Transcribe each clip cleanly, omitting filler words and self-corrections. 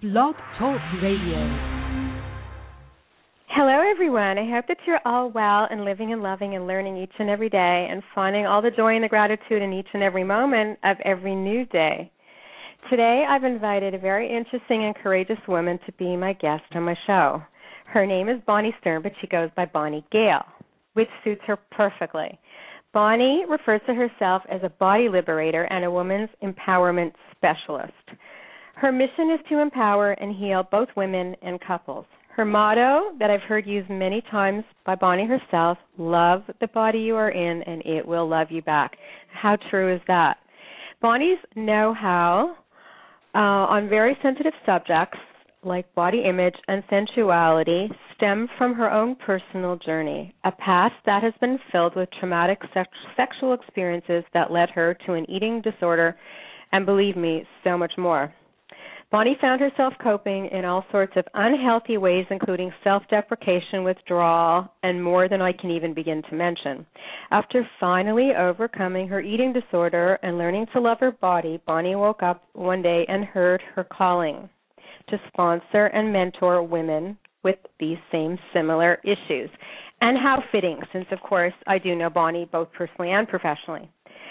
Blog Talk Radio. Hello, everyone. I hope that you're all well and living and loving and learning each and every day and finding all the joy and the gratitude in each and every moment of every new day. Today, I've invited a very interesting and courageous woman to be my guest on my show. Her name is Bonnie Stern, but she goes by Bonnie Gale, which suits her perfectly. Bonnie refers to herself as a body liberator and a woman's empowerment specialist. Her mission is to empower and heal both women and couples. Her motto, that I've heard used many times by Bonnie herself, love the body you are in and it will love you back. How true is that? Bonnie's know-how on very sensitive subjects like body image and sensuality stem from her own personal journey, a past that has been filled with traumatic sexual experiences that led her to an eating disorder and, believe me, so much more. Bonnie found herself coping in all sorts of unhealthy ways, including self-deprecation, withdrawal, and more than I can even begin to mention. After finally overcoming her eating disorder and learning to love her body, Bonnie woke up one day and heard her calling to sponsor and mentor women with these same similar issues. And how fitting, since, of course, I do know Bonnie both personally and professionally.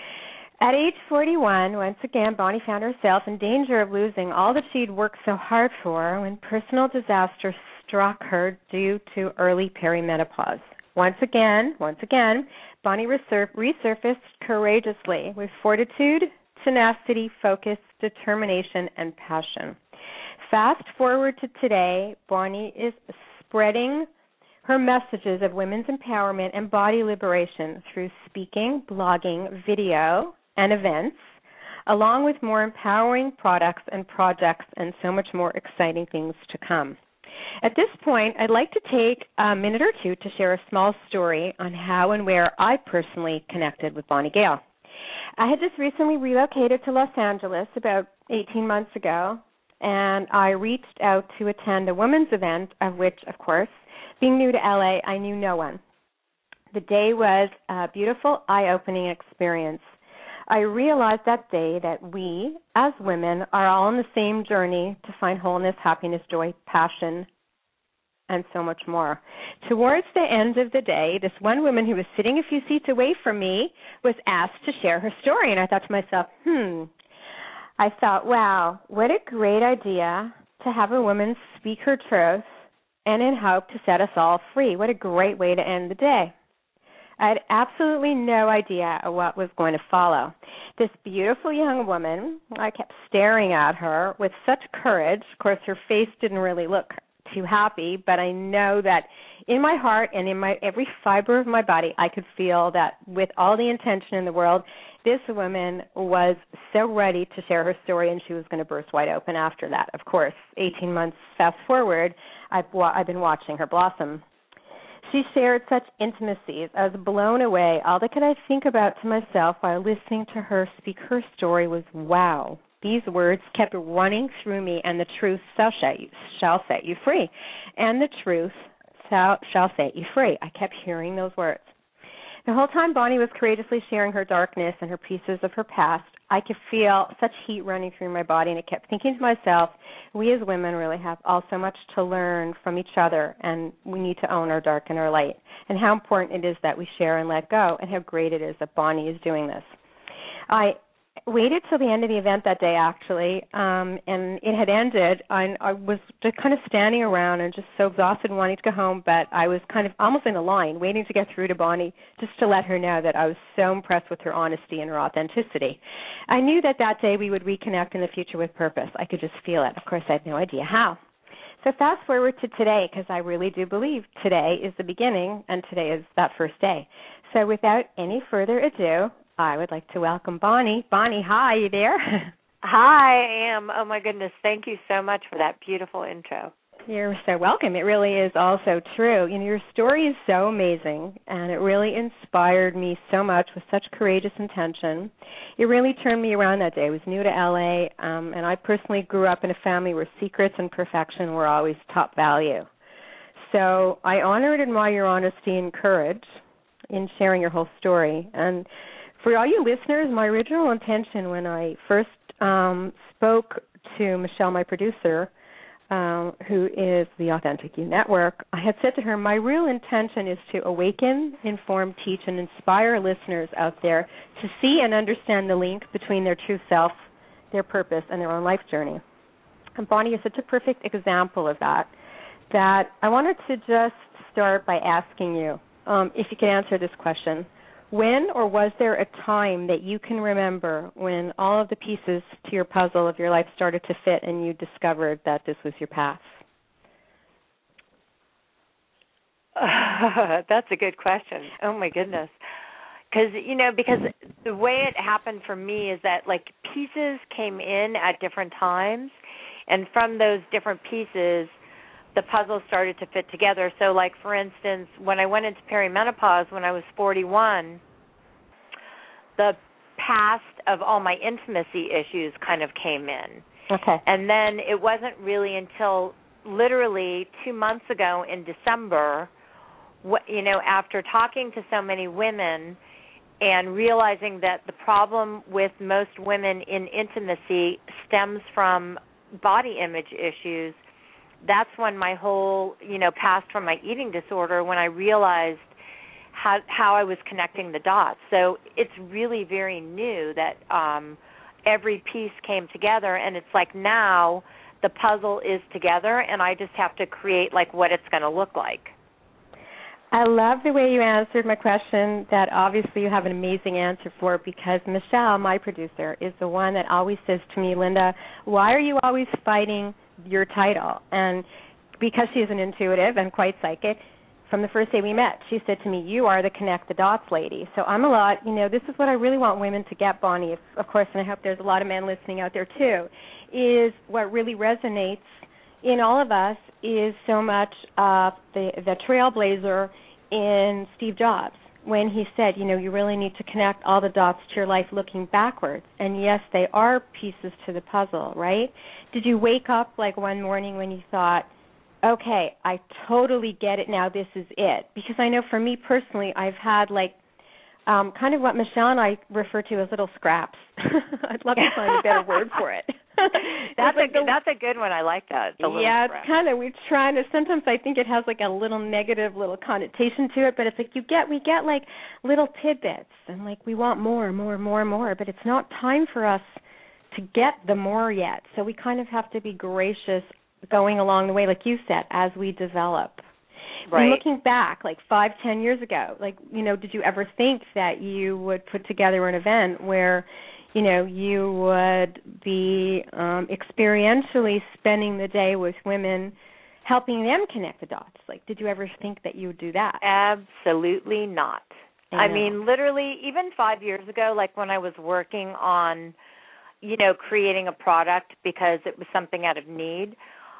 At age 41, once again, Bonnie found herself in danger of losing all that she'd worked so hard for when personal disaster struck her due to early perimenopause. Once again, Bonnie resurfaced courageously with fortitude, tenacity, focus, determination, and passion. Fast forward to today, Bonnie is spreading her messages of women's empowerment and body liberation through speaking, blogging, video, and events, along with more empowering products and projects and so much more exciting things to come. At this point, I'd like to take a minute or two to share a small story on how and where I personally connected with Bonnie Gale. I had just recently relocated to Los Angeles about 18 months ago, and I reached out to attend a women's event, of which, of course, being new to LA, I knew no one. The day was a beautiful, eye-opening experience. I realized that day that we, as women, are all on the same journey to find wholeness, happiness, joy, passion, and so much more. Towards the end of the day, this one woman who was sitting a few seats away from me was asked to share her story, and I thought to myself, I thought, wow, what a great idea to have a woman speak her truth and in hope to set us all free. What a great way to end the day. I had absolutely no idea what was going to follow. This beautiful young woman, I kept staring at her with such courage. Of course, her face didn't really look too happy, but I know that in my heart and in my every fiber of my body, I could feel that with all the intention in the world, this woman was so ready to share her story, and she was going to burst wide open after that. Of course, 18 months fast forward, I've been watching her blossom. She shared such intimacies. I was blown away. All that could I think about to myself while listening to her speak her story was, wow. These words kept running through me, and the truth shall set you free. And the truth shall set you free. I kept hearing those words. The whole time Bonnie was courageously sharing her darkness and her pieces of her past, I could feel such heat running through my body, and I kept thinking to myself, we as women really have all so much to learn from each other, and we need to own our dark and our light, and how important it is that we share and let go, and how great it is that Bonnie is doing this. I waited till the end of the event that day, actually, and it had ended. I was just kind of standing around and just so exhausted and wanting to go home, but I was kind of almost in a line waiting to get through to Bonnie just to let her know that I was so impressed with her honesty and her authenticity. I knew that day we would reconnect in the future with purpose. I could just feel it. Of course, I had no idea how. So fast forward to today, because I really do believe today is the beginning and today is that first day. So without any further ado, I would like to welcome Bonnie. Bonnie, hi, you there? Hi, I am. Oh, my goodness. Thank you so much for that beautiful intro. You're so welcome. It really is also true. You know, your story is so amazing, and it really inspired me so much with such courageous intention. It really turned me around that day. I was new to L.A., and I personally grew up in a family where secrets and perfection were always top value. So I honor and admire your honesty and courage in sharing your whole story. And for all you listeners, my original intention when I first spoke to Michelle, my producer, who is the Authentic You Network, I had said to her, my real intention is to awaken, inform, teach, and inspire listeners out there to see and understand the link between their true self, their purpose, and their own life journey. And Bonnie is such a perfect example of that I wanted to just start by asking you if you could answer this question. When or was there a time that you can remember when all of the pieces to your puzzle of your life started to fit and you discovered that this was your path? That's a good question. Oh, my goodness. Because the way it happened for me is that, like, pieces came in at different times, and from those different pieces, the puzzle started to fit together. So, like, for instance, when I went into perimenopause when I was 41, the past of all my intimacy issues kind of came in. Okay. And then it wasn't really until literally 2 months ago in December, after talking to so many women and realizing that the problem with most women in intimacy stems from body image issues, that's when my whole, passed from my eating disorder, when I realized how I was connecting the dots. So it's really very new that every piece came together, and it's like now the puzzle is together, and I just have to create, like, what it's going to look like. I love the way you answered my question that obviously you have an amazing answer for, because Michelle, my producer, is the one that always says to me, Linda, why are you always fighting your title? And because she's an intuitive and quite psychic, from the first day we met, she said to me, you are the connect the dots lady. So I'm this is what I really want women to get, Bonnie, of course, and I hope there's a lot of men listening out there too, is what really resonates in all of us is so much of the trailblazer in Steve Jobs, when he said, you really need to connect all the dots to your life looking backwards. And yes, they are pieces to the puzzle, right? Did you wake up like one morning when you thought, okay, I totally get it now, this is it? Because I know for me personally, I've had like kind of what Michelle and I refer to as little scraps. I'd love to find a better word for it. That's a good one. I like that. Yeah, it's kind of, we're trying to, sometimes I think it has like a little negative little connotation to it, but it's like we get like little tidbits, and like we want more, but it's not time for us to get the more yet. So we kind of have to be gracious going along the way, like you said, as we develop. Right. And looking back, like 5-10 years ago, like, did you ever think that you would put together an event where, you would be experientially spending the day with women, helping them connect the dots? Like, did you ever think that you would do that? Absolutely not. I mean, literally, even 5 years ago, like when I was working on, creating a product because it was something out of need,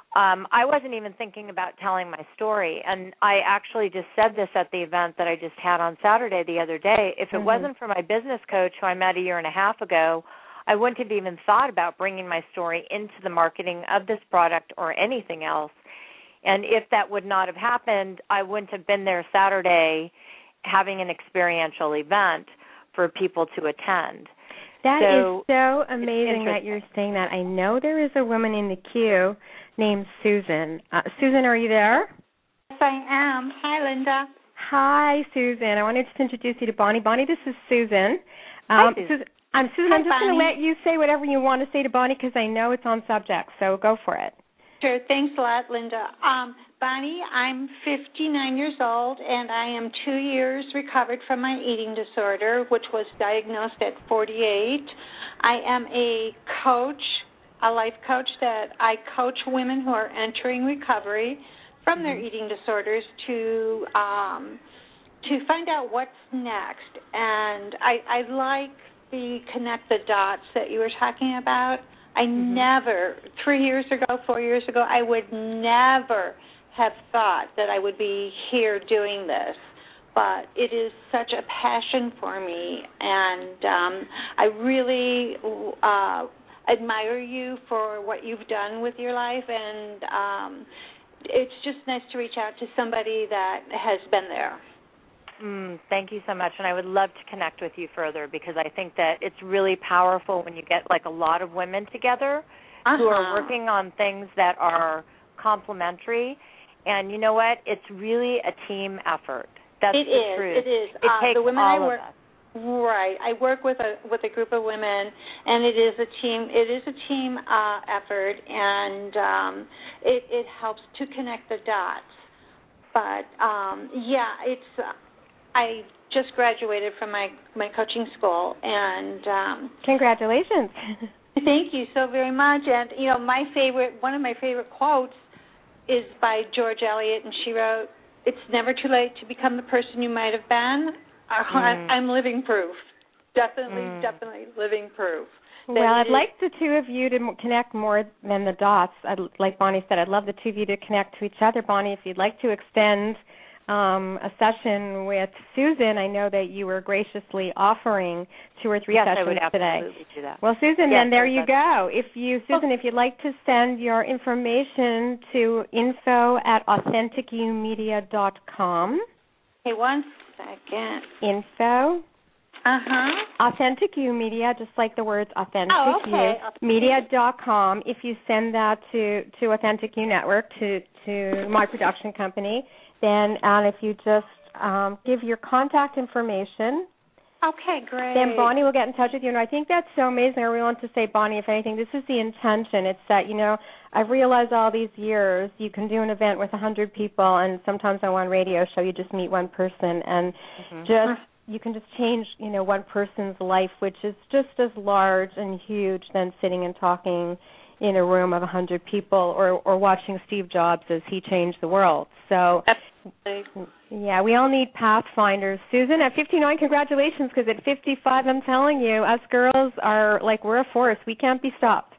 I wasn't even thinking about telling my story. And I actually just said this at the event that I just had on Saturday the other day. If it wasn't for my business coach who I met 1.5 years ago, I wouldn't have even thought about bringing my story into the marketing of this product or anything else. And if that would not have happened, I wouldn't have been there Saturday having an experiential event for people to attend. That is so amazing that you're saying that. I know there is a woman in the queue named Susan. Susan, are you there? Yes, I am. Hi, Linda. Hi, Susan. I wanted to introduce you to Bonnie. Bonnie, this is Susan. Hi, Susan. I'm just going to let you say whatever you want to say to Bonnie because I know it's on subject, so go for it. Sure. Thanks a lot, Linda. Bonnie, I'm 59 years old, and I am 2 years recovered from my eating disorder, which was diagnosed at 48. I am a coach, a life coach that I coach women who are entering recovery from their eating disorders to find out what's next. And I like the connect the dots that you were talking about. I never, 3 years ago, 4 years ago, I would never have thought that I would be here doing this. But it is such a passion for me, and I really admire you for what you've done with your life, and it's just nice to reach out to somebody that has been there. Thank you so much, and I would love to connect with you further because I think that it's really powerful when you get like a lot of women together who are working on things that are complementary. And you know what? It's really a team effort. That's the truth. It is. It takes the women all I work, of us. Right. I work with a group of women, and it is a team. It is a team effort, and it helps to connect the dots. But I just graduated from my coaching school, and congratulations. Thank you so very much. And one of my favorite quotes is by George Eliot, and she wrote, "It's never too late to become the person you might have been." I'm living proof. Definitely living proof. Well, I'd like the two of you to connect more than the dots. Like Bonnie said, I'd love the two of you to connect to each other. Bonnie, if you'd like to extend a session with Susan, I know that you were graciously offering 2 or 3 sessions today. Yes, I would absolutely do that. Well, Susan, then there you go. If you'd like to send your information to info@AuthenticYouMedia.com. Hey, one second. Info. Authentic You Media, just like the words Authentic You, media.com. If you send that to Authentic You Network, to my production company, then if you just give your contact information. Okay, great. Then Bonnie will get in touch with you. And I think that's so amazing. I really want to say, Bonnie, if anything, this is the intention. It's that, I've realized all these years you can do an event with 100 people, and sometimes on one radio show you just meet one person, and you can just change, one person's life, which is just as large and huge than sitting and talking in a room of 100 people or watching Steve Jobs as he changed the world. So, yeah, we all need pathfinders. Susan, at 59, congratulations, because at 55, I'm telling you, us girls are we're a force. We can't be stopped.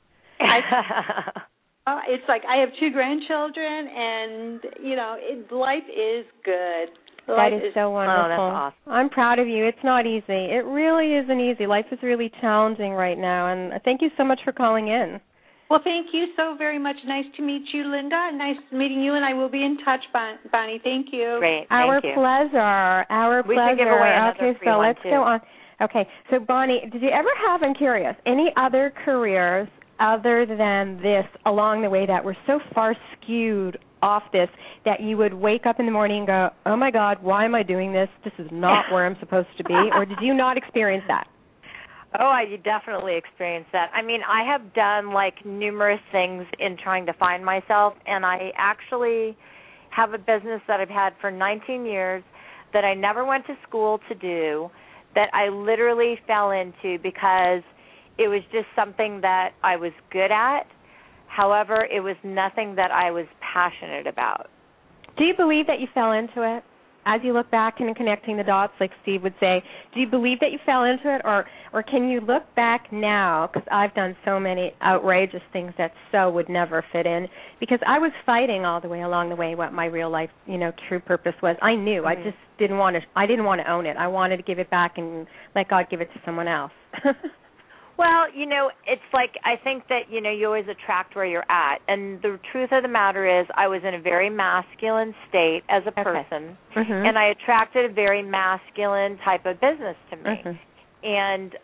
It's like I have 2 grandchildren, and, life is good. That is so wonderful. Oh, that's awesome. I'm proud of you. It's not easy. It really isn't easy. Life is really challenging right now, and thank you so much for calling in. Well, thank you so very much. Nice to meet you, Linda. Nice meeting you, and I will be in touch, Bonnie. Thank you. Great. Our pleasure. We should give away another free one, let's go on. Okay, so Bonnie, did you ever have, I'm curious, any other careers other than this along the way that were so far skewed off this that you would wake up in the morning and go, oh, my God, why am I doing this? This is not where I'm supposed to be. Or did you not experience that? Oh, I definitely experienced that. I mean, I have done, numerous things in trying to find myself, and I actually have a business that I've had for 19 years that I never went to school to do, that I literally fell into because it was just something that I was good at. However, it was nothing that I was passionate about. Do you believe that you fell into it? As you look back and connecting the dots, like Steve would say, do you believe that you fell into it, or can you look back now? Because I've done so many outrageous things that would never fit in. Because I was fighting all the way along the way what my real life, true purpose was. I knew. I just didn't want to. I didn't want to own it. I wanted to give it back and let God give it to someone else. Well, it's I think that, you always attract where you're at. And the truth of the matter is I was in a very masculine state as a person, and I attracted a very masculine type of business to me. And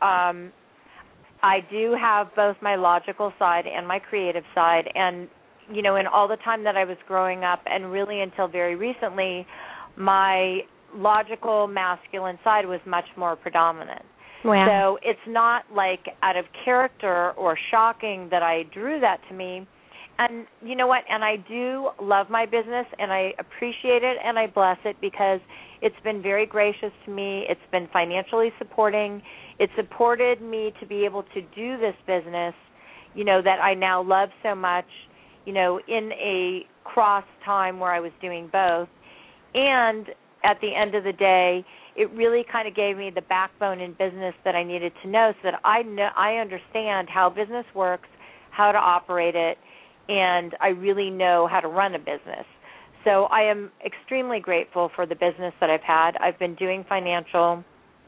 I do have both my logical side and my creative side. And, in all the time that I was growing up and really until very recently, my logical masculine side was much more predominant. Wow. So it's not out of character or shocking that I drew that to me. And you know what? And I do love my business, and I appreciate it, and I bless it because it's been very gracious to me. It's been financially supporting. It supported me to be able to do this business, that I now love so much, in a cross time where I was doing both. And at the end of the day, it really kind of gave me the backbone in business that I needed to know so that I understand how business works, how to operate it, and I really know how to run a business. So I am extremely grateful for the business that I've had. I've been doing financial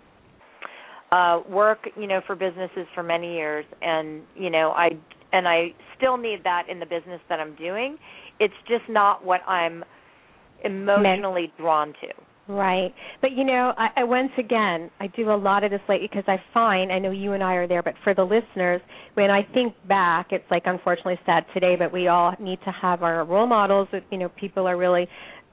work, for businesses for many years, and I still need that in the business that I'm doing. It's just not what I'm emotionally drawn to. Right. But, I once again, I do a lot of this lately because I know you and I are there, but for the listeners, when I think back, it's like unfortunately sad today, but we all need to have our role models that, people are really,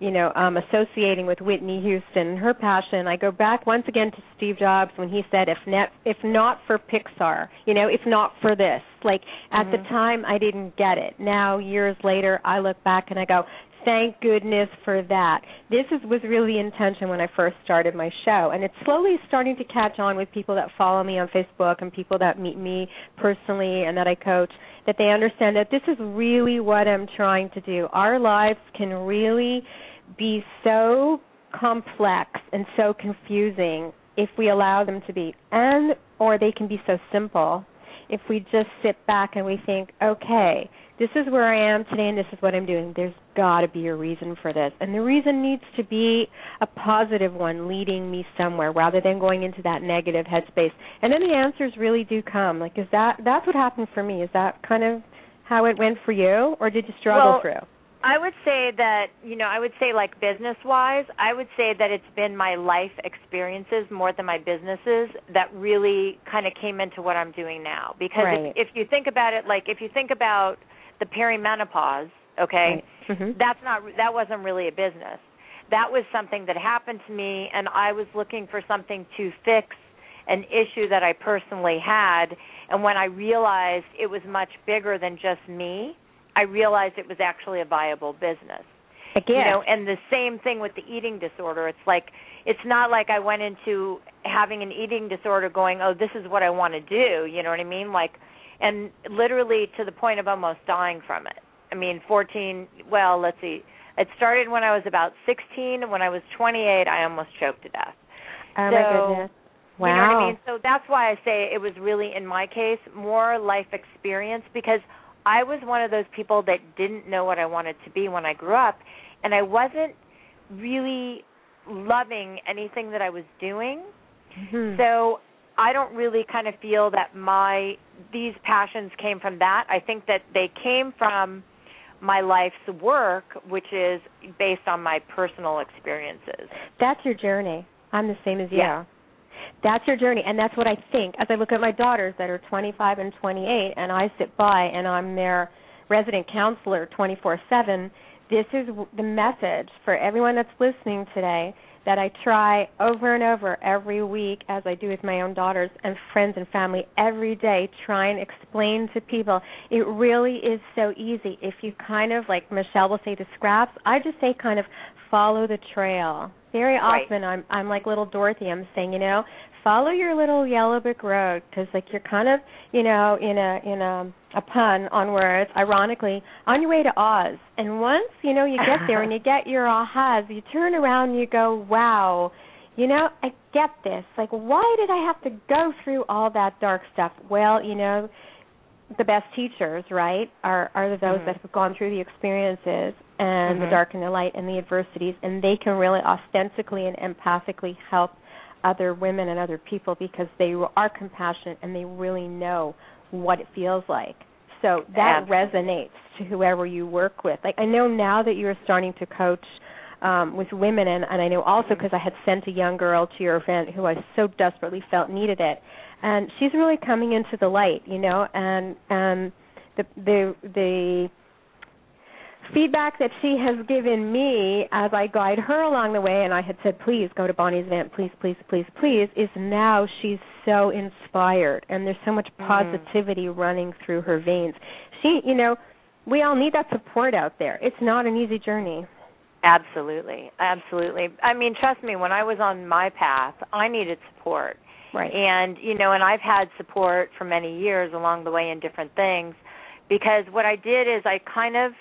associating with Whitney Houston and her passion. I go back once again to Steve Jobs when he said, if not for Pixar, if not for this. Like, at the time, I didn't get it. Now, years later, I look back and I go, thank goodness for that. This was really the intention when I first started my show, and it's slowly starting to catch on with people that follow me on Facebook and people that meet me personally and that I coach, that they understand that this is really what I'm trying to do. Our lives can really be so complex and so confusing if we allow them to be, or they can be so simple if we just sit back and we think, okay, this is where I am today and this is what I'm doing. There's got to be a reason for this. And the reason needs to be a positive one leading me somewhere rather than going into that negative headspace. And then the answers really do come. Like, that's what happened for me. Is that kind of how it went for you, or did you struggle through? I would say that, like business-wise, I would say that it's been my life experiences more than my businesses that really kind of came into what I'm doing now. Because if you think about it, like if you think about the perimenopause, okay, that wasn't really a business. That was something that happened to me, and I was looking for something to fix an issue that I personally had. And when I realized it was much bigger than just me, I realized it was actually a viable business. Again. And the same thing with the eating disorder. It's not like I went into having an eating disorder going, oh, this is what I want to do, you know what I mean? Like, and literally to the point of almost dying from it. I mean, let's see. It started when I was about 16, and when I was 28, I almost choked to death. Oh, my goodness. Wow. You know what I mean? So that's why I say it was really, in my case, more life experience, because I was one of those people that didn't know what I wanted to be when I grew up, and I wasn't really loving anything that I was doing. So I don't really kind of feel that these passions came from that. I think that they came from my life's work, which is based on my personal experiences. That's your journey. I'm the same as you. Yeah. That's your journey, and that's what I think. As I look at my daughters that are 25 and 28, and I sit by and I'm their resident counselor 24/7, this is the message for everyone that's listening today that I try over and over every week, as I do with my own daughters and friends and family every day, try and explain to people. It really is so easy. If you kind of, like Michelle will say to Scraps, I just say kind of follow the trail. Very often I'm like little Dorothy. I'm saying, follow your little yellow brick road, because like you're kind of, in a pun on words, ironically, on your way to Oz. And once, you get there and you get your ahas, you turn around and you go, wow, I get this. Like, why did I have to go through all that dark stuff? Well, the best teachers, right, are those that have gone through the experiences and the dark and the light and the adversities, and they can really authentically and empathically help other women and other people because they are compassionate and they really know what it feels like. So that resonates to whoever you work with. Like, I know now that you're starting to coach with women, and I know also because I had sent a young girl to your event who I so desperately felt needed it. And she's really coming into the light, and the feedback that she has given me as I guide her along the way, and I had said, please go to Bonnie's event, please, please, please, please, is now she's so inspired, and there's so much positivity running through her veins. She, we all need that support out there. It's not an easy journey. Absolutely, absolutely. I mean, trust me, when I was on my path, I needed support. Right. And, and I've had support for many years along the way in different things, because what I did is I've kind of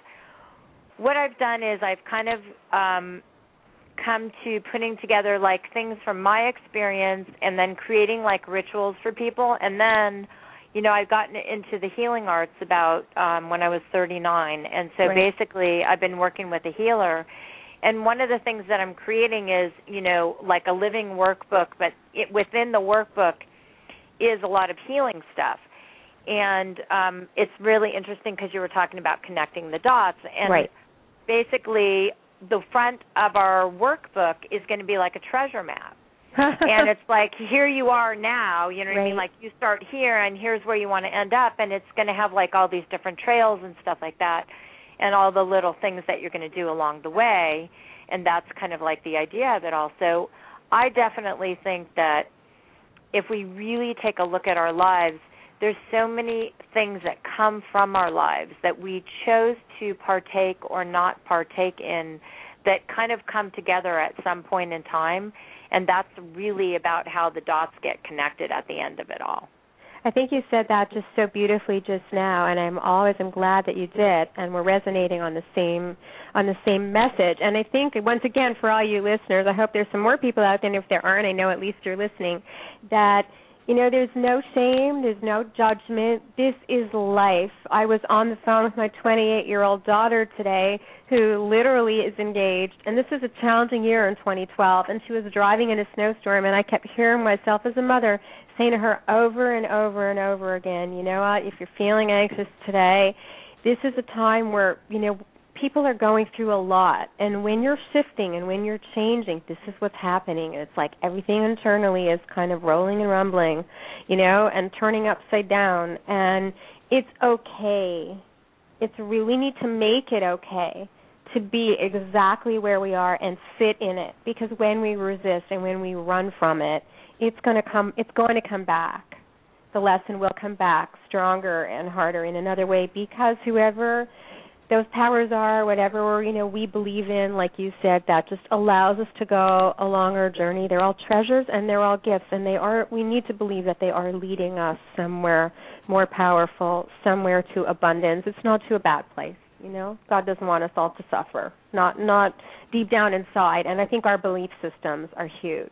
come to putting together like things from my experience and then creating like rituals for people. And then, I've gotten into the healing arts about when I was 39. And so basically I've been working with a healer. And one of the things that I'm creating is, like a living workbook, but within the workbook is a lot of healing stuff. And it's really interesting because you were talking about connecting the dots. And basically the front of our workbook is going to be like a treasure map. And it's like, here you are now, you know what I mean? Like, you start here, and here's where you want to end up, and it's going to have, like, all these different trails and stuff like that, and all the little things that you're going to do along the way, and that's kind of like the idea of it all. So I definitely think that if we really take a look at our lives, there's so many things that come from our lives that we chose to partake or not partake in that kind of come together at some point in time, and that's really about how the dots get connected at the end of it all. I think you said that just so beautifully just now, and I'm glad that you did, and we're resonating on the same message. And I think, once again, for all you listeners, I hope there's some more people out there, and if there aren't, I know at least you're listening, that there's no shame, there's no judgment. This is life. I was on the phone with my 28-year-old daughter today who literally is engaged, and this is a challenging year in 2012, and she was driving in a snowstorm, and I kept hearing myself as a mother saying to her over and over and over again, you know what, if you're feeling anxious today, this is a time where, people are going through a lot, and when you're shifting and when you're changing, this is what's happening. It's like everything internally is kind of rolling and rumbling, and turning upside down, and it's okay. We need to make it okay to be exactly where we are and sit in it, because when we resist and when we run from it, it's going to come back. The lesson will come back stronger and harder in another way, because whoever those powers are, whatever we believe in, like you said, that just allows us to go along our journey. They're all treasures and they're all gifts, and we need to believe that they are leading us somewhere more powerful, somewhere to abundance. It's not to a bad place, God doesn't want us all to suffer, not deep down inside. And I think our belief systems are huge.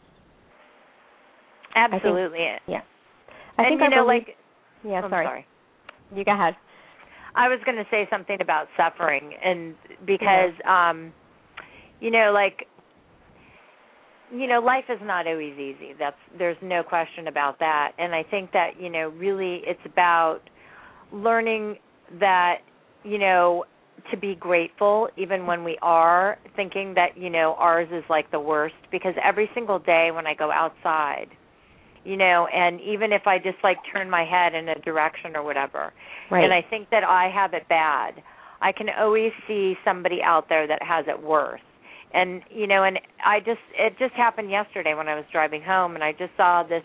Absolutely. I think sorry. You go ahead. I was going to say something about suffering, and because, life is not always easy. There's no question about that. And I think that, really it's about learning that, to be grateful even when we are thinking that, ours is like the worst, because every single day when I go outside, and even if I just turn my head in a direction or whatever, and I think that I have it bad, I can always see somebody out there that has it worse. And, and it just happened yesterday when I was driving home, and I just saw this,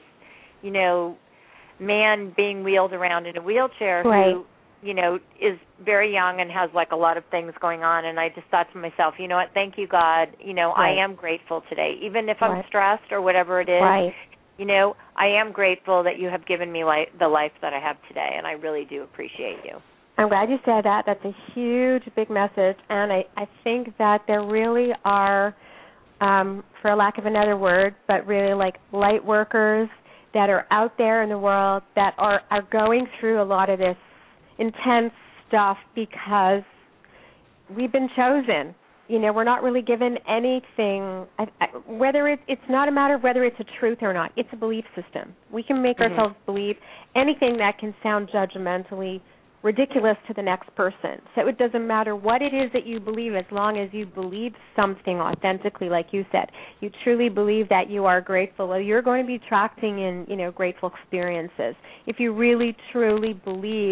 man being wheeled around in a wheelchair who, is very young and has a lot of things going on. And I just thought to myself, you know what, thank you, God. I am grateful today, even if I'm stressed or whatever it is. I am grateful that you have given me the life that I have today, and I really do appreciate you. I'm glad you said that. That's a huge, big message, and I think that there really are, for lack of another word, but really light workers that are out there in the world that are going through a lot of this intense stuff because we've been chosen. We're not really given anything, whether it's not a matter of whether it's a truth or not. It's a belief system. We can make ourselves believe anything that can sound judgmentally ridiculous to the next person. So it doesn't matter what it is that you believe, as long as you believe something authentically, like you said. You truly believe that you are grateful. Well, you're going to be attracting in, grateful experiences. If you really, truly believe,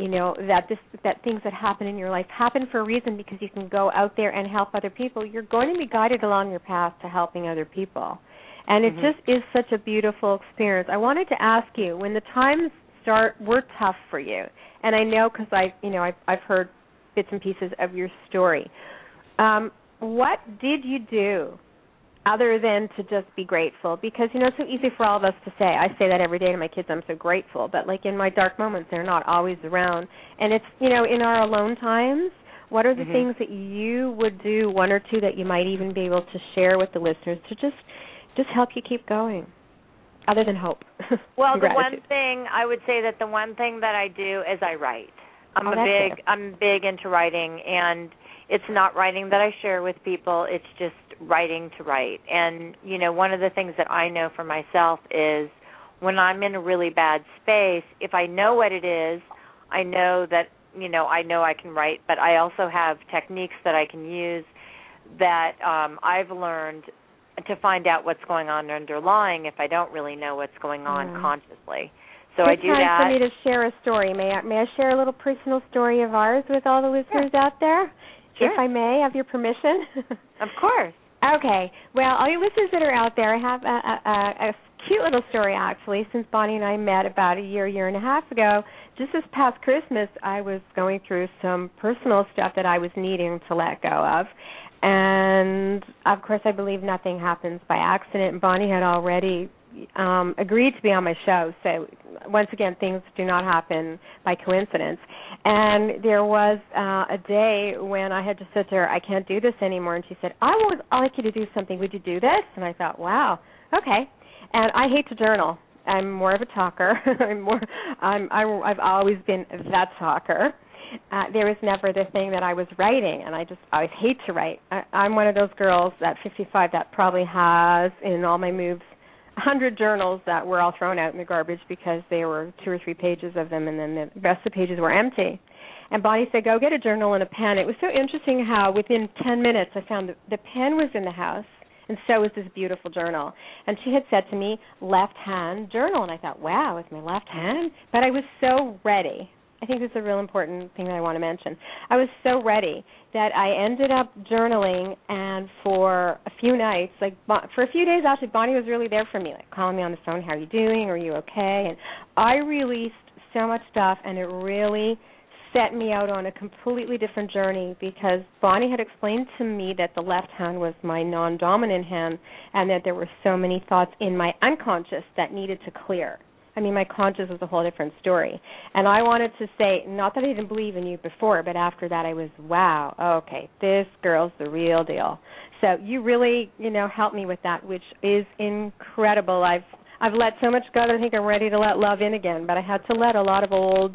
that things that happen in your life happen for a reason, because you can go out there and help other people, you're going to be guided along your path to helping other people. And it just is such a beautiful experience. I wanted to ask you, when the times were tough for you, and I know because I've heard bits and pieces of your story. What did you do other than to just be grateful? Because it's so easy for all of us to say. I say that every day to my kids. I'm so grateful, but in my dark moments, they're not always around. And it's in our alone times. What are the things that you would do, one or two that you might even be able to share with the listeners to just help you keep going? Other than hope. Well, the one thing I would say that the one thing that I do is I write. I'm big into writing, and it's not writing that I share with people. It's just writing to write. And one of the things that I know for myself is when I'm in a really bad space, if I know what it is, I know that I know I can write. But I also have techniques that I can use that I've learned to find out what's going on underlying if I don't really know what's going on consciously. So I do that. It's time for me to share a story. May I share a little personal story of ours with all the listeners out there? Sure. If I may, have your permission? Of course. Okay. Well, all you listeners that are out there, I have a cute little story, actually, since Bonnie and I met about a year and a half ago. Just this past Christmas, I was going through some personal stuff that I was needing to let go of. And, of course, I believe nothing happens by accident. And Bonnie had already agreed to be on my show. So, once again, things do not happen by coincidence. And there was a day when I had just said to her, I can't do this anymore. And she said, I'd like you to do something. Would you do this? And I thought, wow, okay. And I hate to journal. I'm more of a talker. I've always been that talker. There was never the thing that I was writing, and I always hate to write. I'm one of those girls at 55 that probably has, in all my moves, 100 journals that were all thrown out in the garbage because there were 2 or 3 pages of them, and then the rest of the pages were empty. And Bonnie said, go get a journal and a pen. It was so interesting how within 10 minutes I found the pen was in the house, and so was this beautiful journal. And she had said to me, left-hand journal. And I thought, wow, it's my left hand? But I was so ready. I think this is a real important thing that I want to mention. I was so ready that I ended up journaling, and for a few nights, for a few days actually, Bonnie was really there for me, like calling me on the phone, how are you doing, are you okay? And I released so much stuff, and it really set me out on a completely different journey because Bonnie had explained to me that the left hand was my non-dominant hand and that there were so many thoughts in my unconscious that needed to clear. I mean, my conscious was a whole different story. And I wanted to say, not that I didn't believe in you before, but after that I was, wow, okay, this girl's the real deal. So you really, helped me with that, which is incredible. I've let so much go that I think I'm ready to let love in again, but I had to let a lot of old,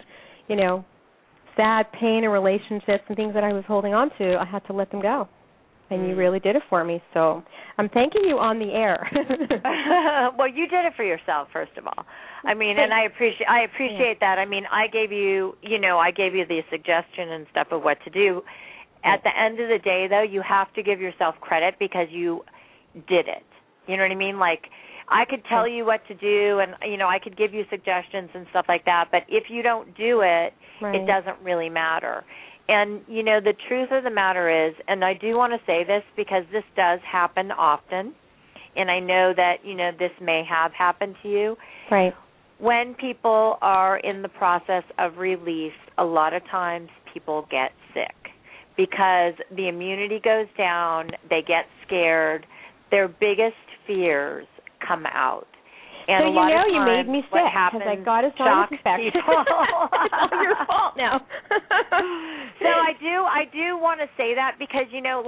sad pain and relationships and things that I was holding on to, I had to let them go. And you really did it for me, so I'm thanking you on the air. Well, you did it for yourself, first of all. I mean, and I appreciate that. I mean, I gave you the suggestion and stuff of what to do. At the end of the day, though, you have to give yourself credit because you did it. You know what I mean? Like, I could tell you what to do, and I could give you suggestions and stuff like that. But if you don't do it, it doesn't really matter. And, the truth of the matter is, and I do want to say this because this does happen often, and I know that, this may have happened to you. Right. When people are in the process of release, a lot of times people get sick because the immunity goes down, they get scared, their biggest fears come out. And so a lot of times, you made me sick because I got a sinus infection. It's all your fault now. So I do want to say that because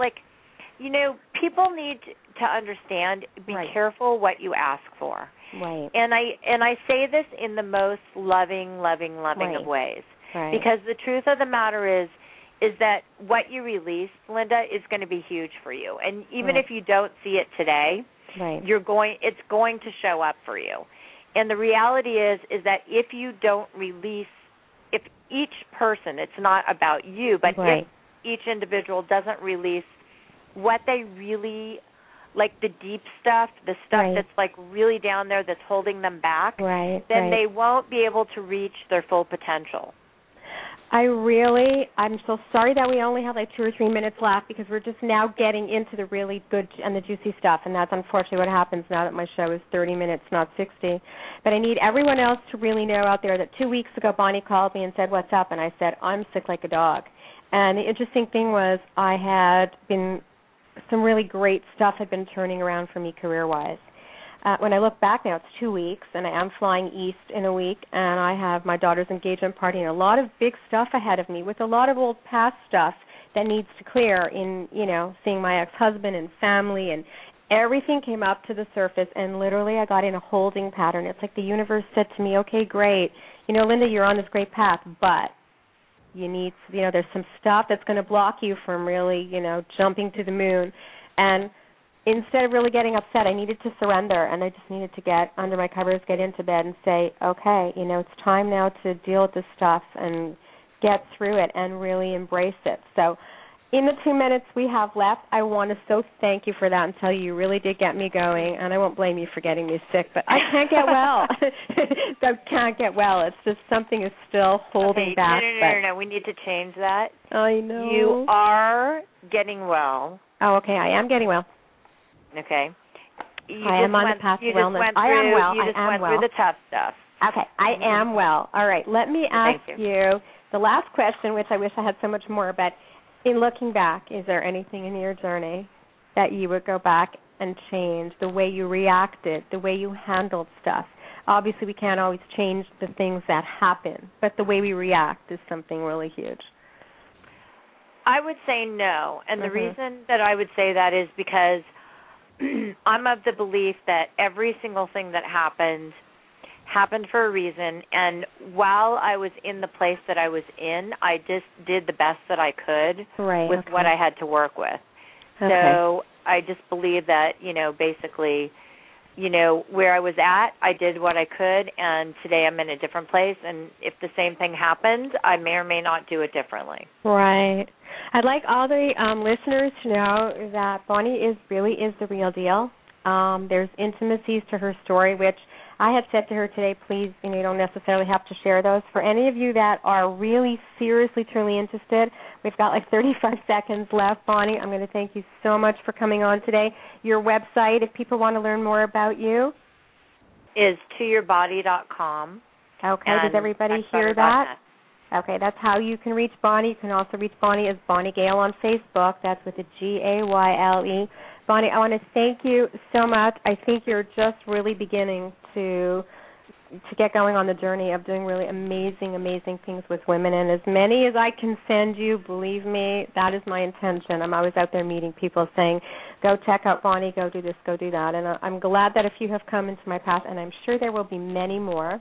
people need to understand. Be careful what you ask for. Right. And I say this in the most loving of ways. Right. Because the truth of the matter is that what you release, Linda, is going to be huge for you. And even if you don't see it today, it's going to show up for you. And the reality is that if you don't release, if each person, it's not about you, but if each individual doesn't release what they really, like the deep stuff, the stuff that's like really down there that's holding them back, then they won't be able to reach their full potential. I'm so sorry that we only have like 2 or 3 minutes left because we're just now getting into the really good and the juicy stuff, and that's unfortunately what happens now that my show is 30 minutes, not 60. But I need everyone else to really know out there that 2 weeks ago Bonnie called me and said, what's up? And I said, I'm sick like a dog. And the interesting thing was some really great stuff had been turning around for me career-wise. When I look back now, it's 2 weeks, and I am flying east in a week, and I have my daughter's engagement party and a lot of big stuff ahead of me with a lot of old past stuff that needs to clear in, seeing my ex-husband and family, and everything came up to the surface, and literally I got in a holding pattern. It's like the universe said to me, okay, great, Linda, you're on this great path, but you need, there's some stuff that's going to block you from really, jumping to the moon. And instead of really getting upset, I needed to surrender, and I just needed to get under my covers, get into bed, and say, okay, it's time now to deal with this stuff and get through it and really embrace it. So in the 2 minutes we have left, I want to so thank you for that and tell you really did get me going, and I won't blame you for getting me sick, but I can't get well. I can't get well. It's just something is still holding back. No. We need to change that. I know. You are getting well. Oh, okay. I am getting well. Okay. I am on the path to wellness. I am well. You just went through the tough stuff. Okay. I am well. All right. Let me ask you the last question, which I wish I had so much more about. In looking back, is there anything in your journey that you would go back and change, the way you reacted, the way you handled stuff? Obviously, we can't always change the things that happen, but the way we react is something really huge. I would say no, and the reason that I would say that is because I'm of the belief that every single thing that happened for a reason, and while I was in the place that I was in, I just did the best that I could with what I had to work with. Okay. So I just believe that, basically, where I was at, I did what I could, and today I'm in a different place, and if the same thing happens, I may or may not do it differently. Right. I'd like all the listeners to know that Bonnie really is the real deal. There's intimacies to her story, which I had said to her today, please, you don't necessarily have to share those. For any of you that are really seriously, truly interested, we've got like 35 seconds left. Bonnie, I'm going to thank you so much for coming on today. Your website, if people want to learn more about you, is toyourbody.com. Okay, does everybody hear that? Okay, that's how you can reach Bonnie. You can also reach Bonnie as Bonnie Gale on Facebook. That's with a Gayle. Bonnie, I want to thank you so much. I think you're just really beginning to get going on the journey of doing really amazing, amazing things with women. And as many as I can send you, believe me, that is my intention. I'm always out there meeting people saying, go check out Bonnie, go do this, go do that. And I'm glad that a few have come into my path, and I'm sure there will be many more.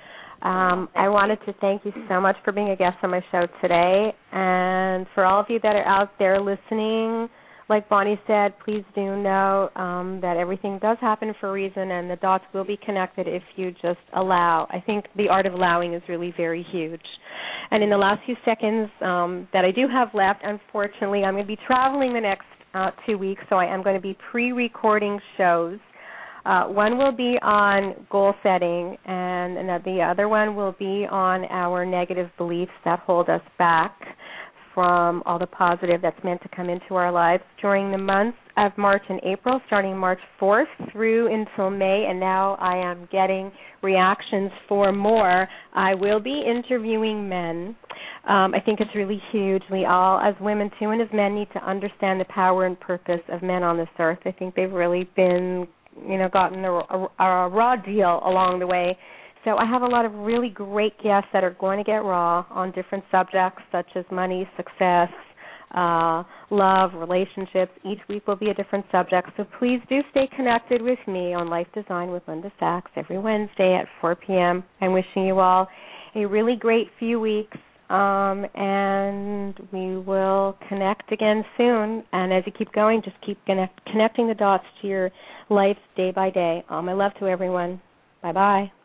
I wanted to thank you so much for being a guest on my show today. And for all of you that are out there listening, like Bonnie said, please do know that everything does happen for a reason, and the dots will be connected if you just allow. I think the art of allowing is really very huge. And in the last few seconds that I do have left, unfortunately, I'm going to be traveling the next 2 weeks, so I am going to be pre-recording shows. One will be on goal setting, and the other one will be on our negative beliefs that hold us back from all the positive that's meant to come into our lives during the months of March and April, starting March 4th through until May, and now I am getting reactions for more. I will be interviewing men. I think it's really huge. We all, as women too, and as men, need to understand the power and purpose of men on this earth. I think they've really been, gotten a raw deal along the way. So I have a lot of really great guests that are going to get raw on different subjects such as money, success, love, relationships. Each week will be a different subject. So please do stay connected with me on Life Design with Linda Sachs every Wednesday at 4 p.m. I'm wishing you all a really great few weeks, and we will connect again soon. And as you keep going, just keep connecting the dots to your life day by day. All my love to everyone. Bye-bye.